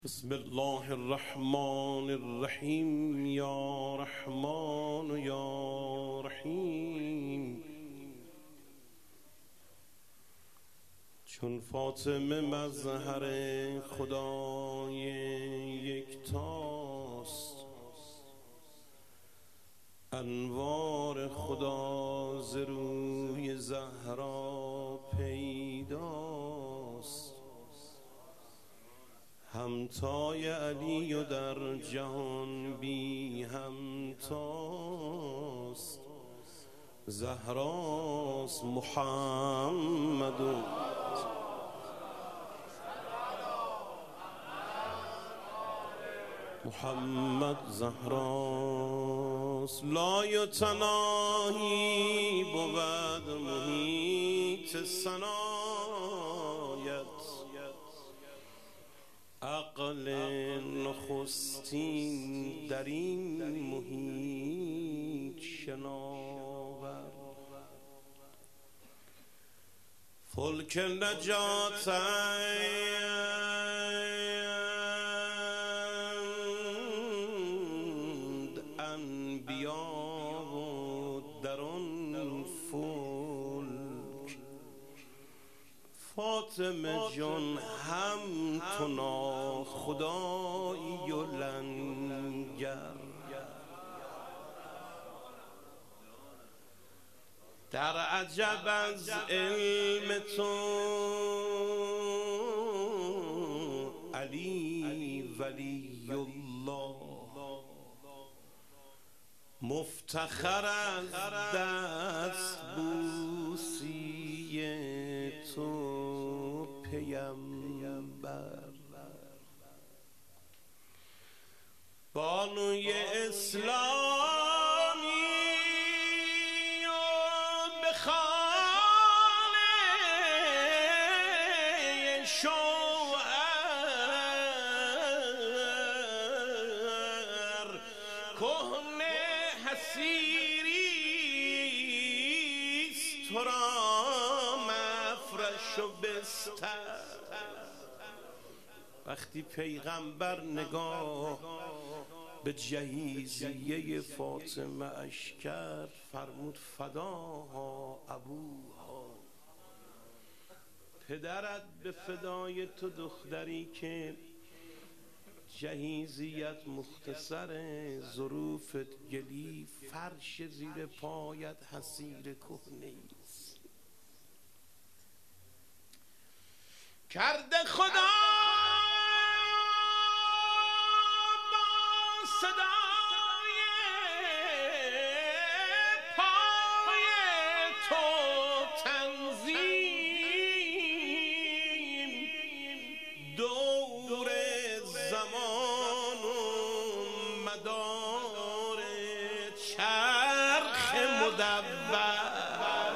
بسم الله الرحمن الرحیم یا رحمان یا رحیم. چون فاطمه مظهر خدای یکتاست، انوار خدا ز روی زهرا پیداست. همتای علی و در جهان بی همتاست. زهراست محمد زهراست. لا یتناهی بود محیط ثنایت، عقل نخستین در این محیط شناور. فلک نجاتند انبیا و در آن فلک فاطمه جان هم تو ناخدایی و لنگر. در عجب از علم تو علی ولی الله، مفتخر از دست بوسی تو پیمبر. بانوی اسلامی و به خانه شوهر کهنه حسیریست، تو را مفرش و بستر. وقتی پیغمبر نگاه به جهیزیه فاطمه اش کرد، فرمود فداها ابوها، پدرت به فدای تو دختری که جهیزیت مختصر، ظروفت گلی، فرش زیر پایت حصیر کهنه است. کرده خدا صدای پای تو تنظیم، دور زمان و مدار چرخ مدور.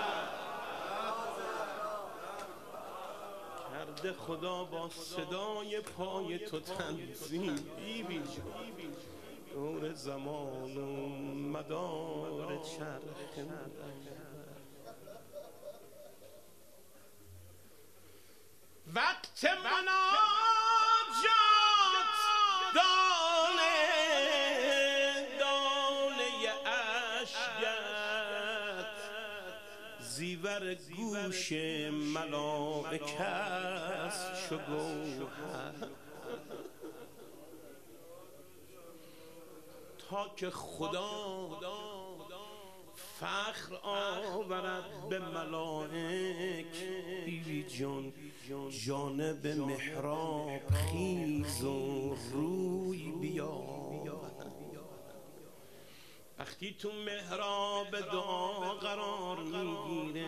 کرده خدا با صدای پای تو تنظیم، بیبی جان، دور زمان و مدار چرخ مدور. وقت مناجات دانه دانه اشکت، زیور گوش ملائکه است چو گوهر. تا که خدا فخر آورد به ملائک، بیبی جان جانب محراب خیز و روی بیاور. وقتی تو محراب دعا قرار میگیره،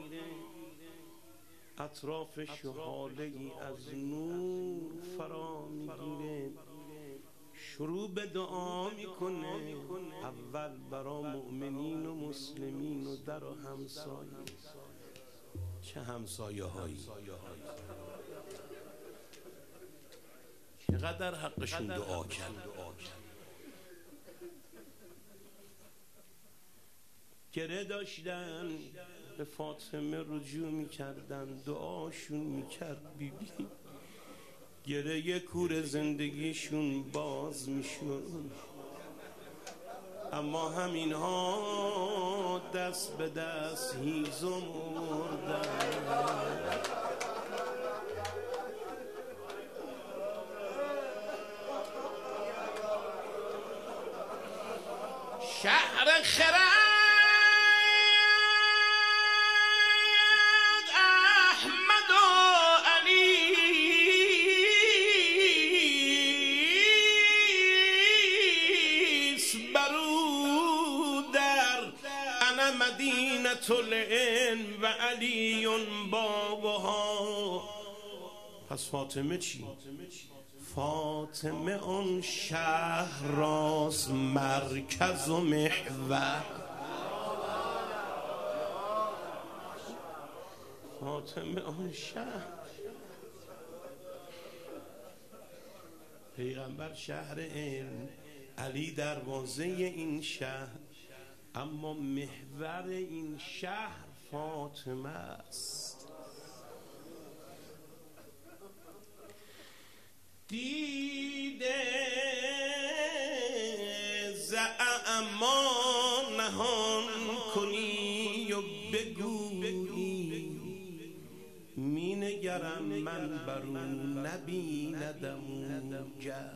اطرافش حاله ای از نور فرا میگیره، شروع به دعا میکنه. اول برا مؤمنین و مسلمین و در و همسایه. چه همسایه هایی، چقدر حقشون دعا کرد. گره داشتن به فاطمه رجوع میکردن، دعاشون میکرد. بیبی گره کور زندگیشون باز میشون، اما همین ها دست به دست هیزم مردن. شهر خرد احمد و علی برودر، انا مدینة العلم و علی بابها. پس فاطمه چی؟ فاطمه آن شهر راست مرکز و محور. فاطمه آن شهر، پیغمبر شهر علم، علی دروازه این شهر، اما محور این شهر فاطمه است. دیده زعما نهان کنی و بگویی، می نگرم من برو نبیندم گر.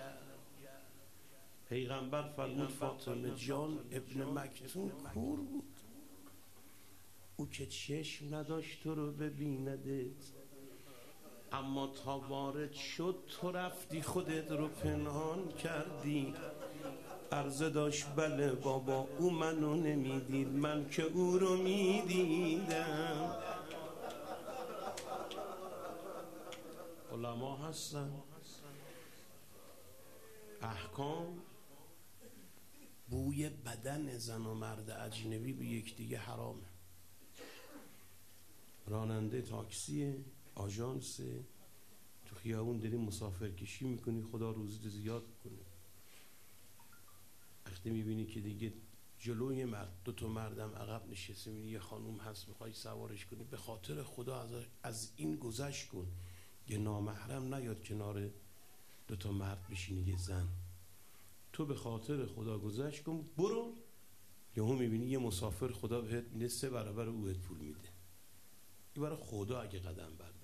پیغمبر فرمود فاطمه جان ابن مکتوم کور بود، او که چشم نداشت تو رو ببیندت، اما تا وارد شد تو رفتی خودت رو پنهان کردی. عرضه داشت بله بابا او منو نمیدید، من که او رو میدیدم. علما هستن احکام بوی بدن زن و مرد اجنبی به یکدیگه حرامه. راننده تاکسی آژانس تو خیابون داری مسافر کشی میکنی، خدا روزیت زیاد کنه، وقتی میبینی که دیگه جلوی مرد دو تا مردم عقب نشسته، میبینی یه خانوم هست میخوای سوارش کنی، به خاطر خدا از این گذشت کن یه نامحرم نیاد کنار دو تا مرد بشینی یه زن. تو به خاطر خدا گذشت کن، برو. یهو میبینی یه مسافر خدا بهت میده 3 برابر اوت پول میده. این برای خدا اگه قدم برداری.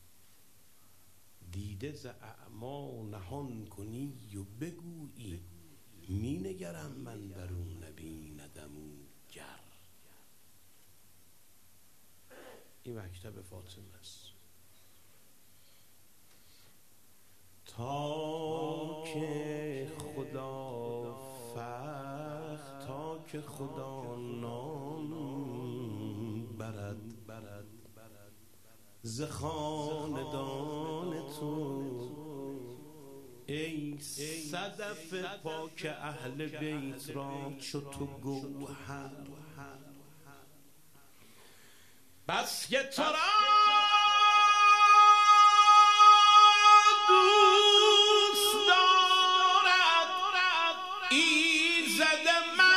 دیده ز اعما نهان کنی و بگویی، می نگرم من برو نبیندم گر. این مکتب فاطمه است. تا که خدا فخر، تا که خدا نام برد ز خاندان تو، ای صدف پاک اهل بیت را چو تو گوهر. بس که تو را دوست دارد ایزد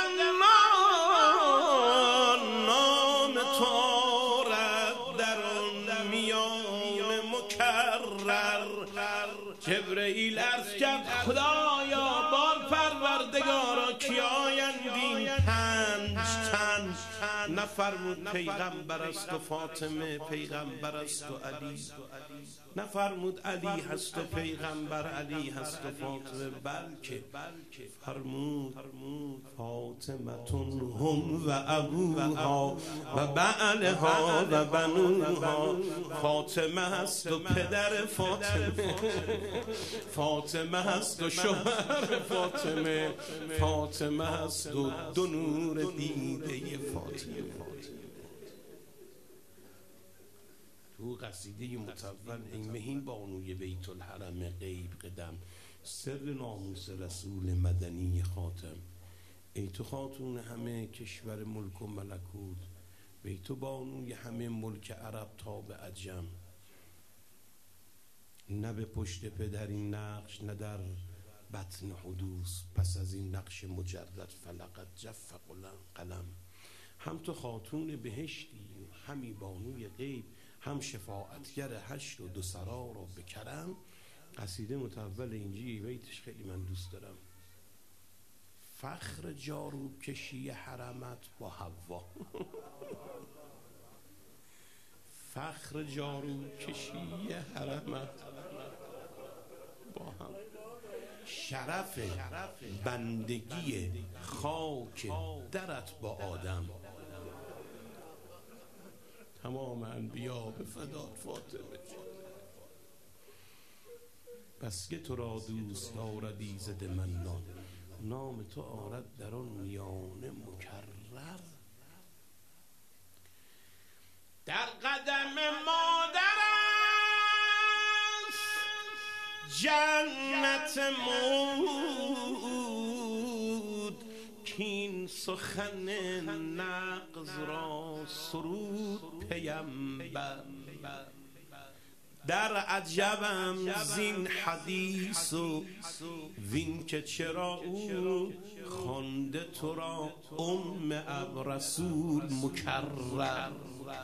منان، نام تو آرد در آن میان مکرر. جبرئیل عرض کرد خدایا بار پروردگارا کی آیند این 5 تن؟ نفرمود پیغمبر است و فاطمه، پیغمبر است و علی. نفرمود علی هست و پیغمبر، علی هست و فاطمه، بلکه فرمود فاطمتون هم و ابوها و بعلها و بنوها. فاطمه هست و پدر فاطمه، فاطمه هست و شوهر فاطمه، فاطمه هست و 2 نور دیده فاطمه. تو قصیده مطول ای مهین بانوی بیت الحرم غیب قدم، سر ناموس رسول مدنی خاتم. ای تو خاتون همه کشور ملک و ملکوت، ای تو بانوی همه ملک عرب تا به عجم. نه به پشت پدر این نقش، نه در بطن حدوث، پس از این نقش مجرد فلقت جف قلم. هم تو خاتون بهشتی همی بانوی غیب، هم شفاعتگر 8 و 2 سرا را بکرم. قصیده متول اینجی بیتش خیلی من دوست دارم. فخر جاروب کشی حرمت با حوا فخر جاروب کشی حرمت با هم، شرف بندگی خاک درت با آدم، تمام انبیا به فدات فاطمه، بس که تو را دوست دارد ایزد منان، نام تو آرد در آن میانه مکرر. در قدم مادر است جنت مود، کین سخن نغز را سرود پیمبر. در عجبم زین حدیث و وین که چرا او خوانده تو را اب رسول مکرر.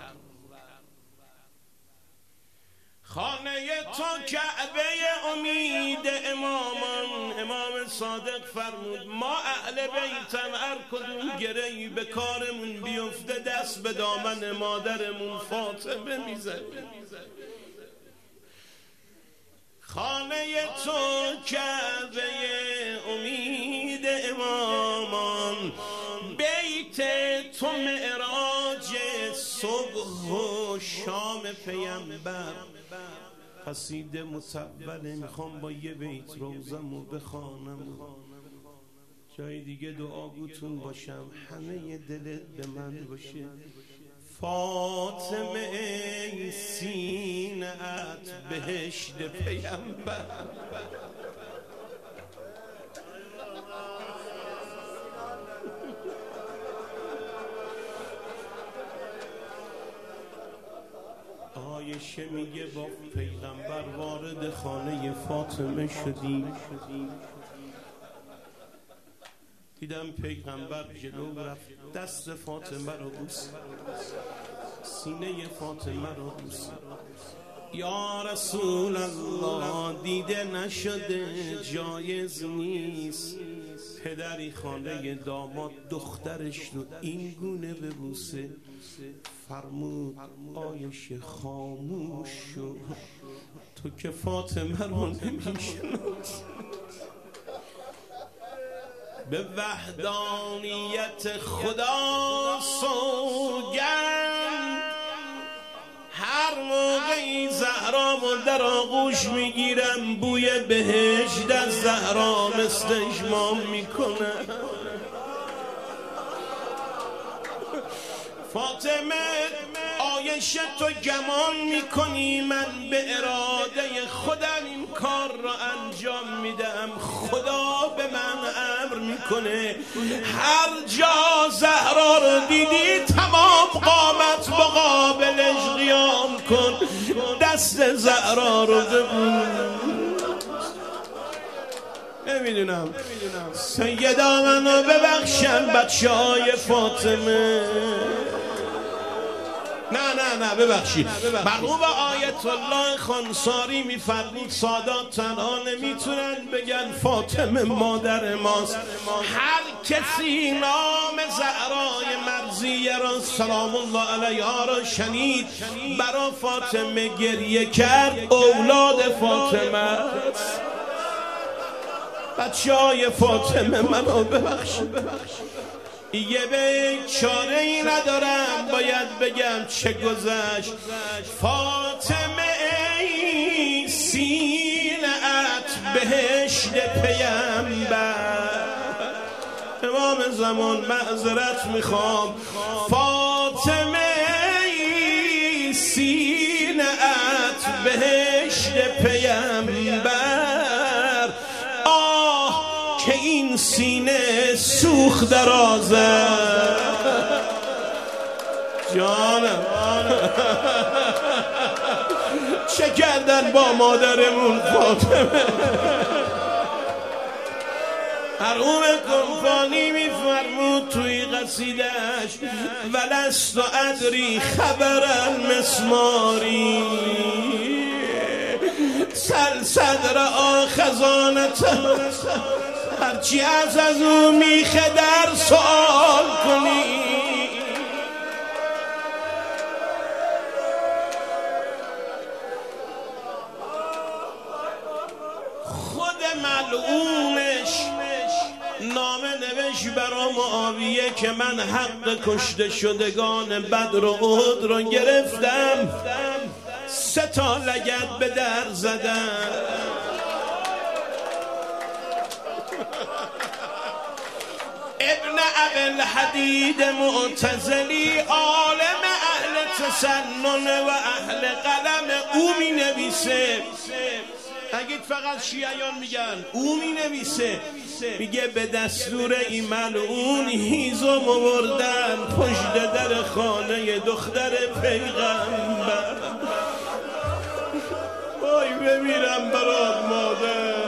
خانه تو کعبه امید امامان، امام صادق فرمود ما اهل بیتم هر کدوم گرهی به کارمون بیفته دست به دامن مادرمون فاطمه میزنیم. خانه تو کعبه امید امامان، بیت تو معراج صبح و شام پیمبر. قصیده متوله میخوام با یه بیت روزمو بخوانم، جای دیگه دعاگوتون باشم، همه دلت به من باشه. فاطمه ای سینه‌ات بهشت پیمبر. عایشه میگه با پیغمبر وارد خانه فاطمه شدیم، دیدم پیغمبر جلو رفت، دست فاطمه رو بوسید، سینه فاطمه رو بوسید. یا رسول الله دیده نشده جایز نیست پدری خانه داماد دخترش رو این گونه ببوسه. فرمود عایشه خاموش شو، تو که فاطمه رو نمیشناسی. به وحدانیت خدا سوگند، هر موقعی زهرا و در آغوش میگیرم بوی بهشت از زهرا مثل اجمام میکنه. فاطمه عایشه تو گمان میکنی من به اراده خودم این کار را انجام میدم، خدا به من امر میکنه هر جا زهرا رو دیدی تمام قامت مقابلش قیام کن، دست زهرا رو نمیدونم سیدا منو ببخشن بچه های فاطمه. نه ببخشید، مرحوم آیت الله خانساری میفرمود سادات تنها نمیتونن بگن فاطمه مادر ماست، هر کسی نام زهرای مرضیه را سلام الله علیها را شنید برا فاطمه گریه کرد، اولاد فاطمه است. بچه های فاطمه منو ببخشید، یه بیچاره ای ندارم باید بگم چه گذشت. فاطمه ای سینه‌ات بهشت پیمبر. امام زمان معذرت میخوام، فاطمه ای سینه‌ات بهشت پیمبر. که این سینه سوخت درازه جانم چه کردن با مادرمون فاطمه. مرحوم کنفانی میفرمود توی قصیده‌اش ولست ادری خبر المسماری، سل صدر آخزانت هرچی از او میخه در سوال کنی خود ملعونش نامه نوشت برا معاویه که من حق کشته شدگان بدر و احد رو گرفتم 3 تا لگد به در زدم ابن ابل حدید معتزلی عالم اهل تسنن و اهل قلم او می نویسه اگه فقط شیعیان میگن او می نویسه میگه به دستور این ملعون هیزم آوردن پشت در خانه دختر پیغمبر وای بمیرم برات مادر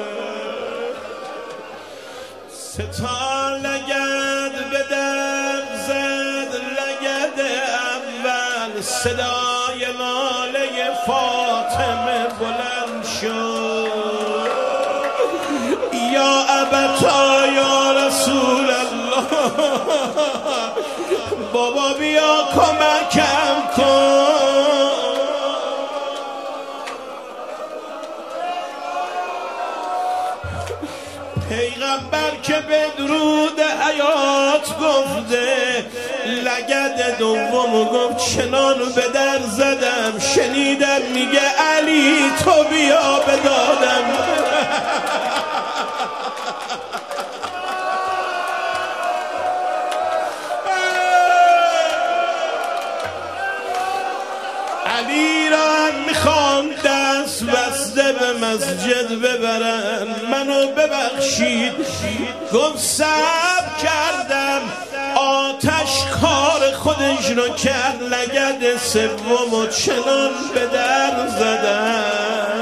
3 تا لگد به در زد لگد اول صدای ناله فاطمه بلند شد یا ابتا یا رسول الله بابا بیا کمکم کن پیغمبر که به درود حیات گفته لگد دوم گفت چنان به در زدم شنیدم میگه علی تو بیا بدادم علی را میخوان دست بسته به مسجد ببرن منو ببخشید گفت صبر کردم آتش کار خودش رو کرد لگد سوم چنان به در زدن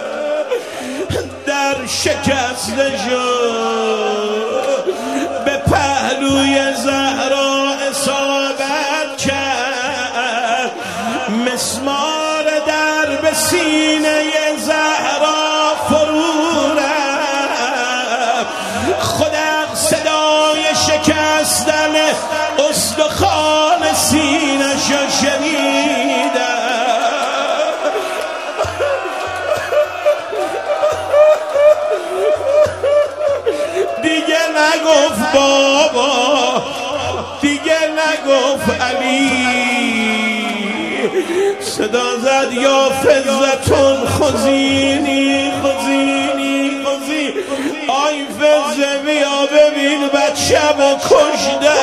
در شکسته شد به پهلوی زهرا اصابت کرد مسمار در به سینه زهرا فرو رفت خودم صدای شکستن استخوان سینه‌ش شنیدم دیگه نگفت بابا دیگه نگفت علی صدا زد یا فزتون خزینی خزینی خزینی آی فزه بیا ببین بچه با کشده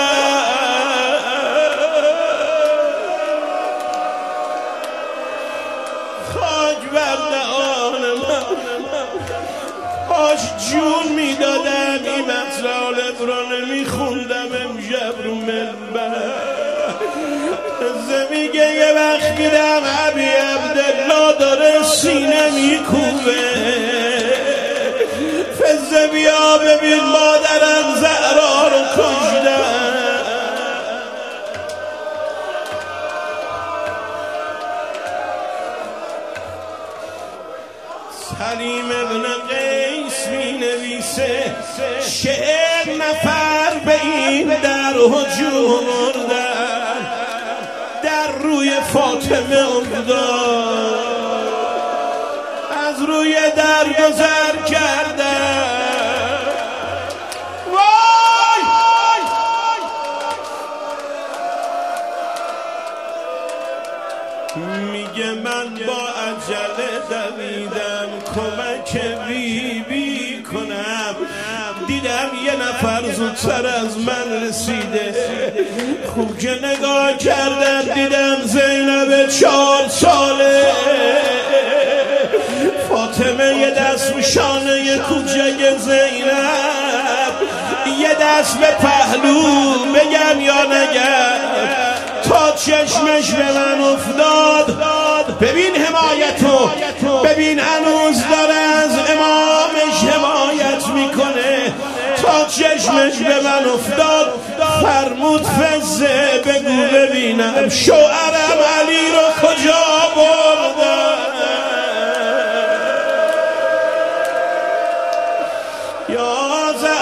خاک بر دهان من کاش جون میدادم این مطلب رو نمیخوندم امشب رو منبر میگه یه وقت میدم ابی عبدالله داره سینه میکوبه فزه بیا ببین مادرم زهرا رو کشتن سلیم ابن قیس می نویسه 40 نفر به این در هجوم آوردن در روی فاطمه افتاد از روی در گذر کردن وای میگه من با عجله دویدم کمک بی بی کنم دیدم یه نفر زودتر از من رسیده خوب که نگاه کردم دیدم زینب 4 ساله فاطمه یه دست به شانه کوچک زینب یه دست به پهلو بگم یا نگم تا چشمش به من افتاد ببین حمایتو ببین هنوز داره از امامش حمایت میکنه تا چشمش به من افتاد فرمود فزه بگو ببینم شوهرم علی رو کجا بردن یا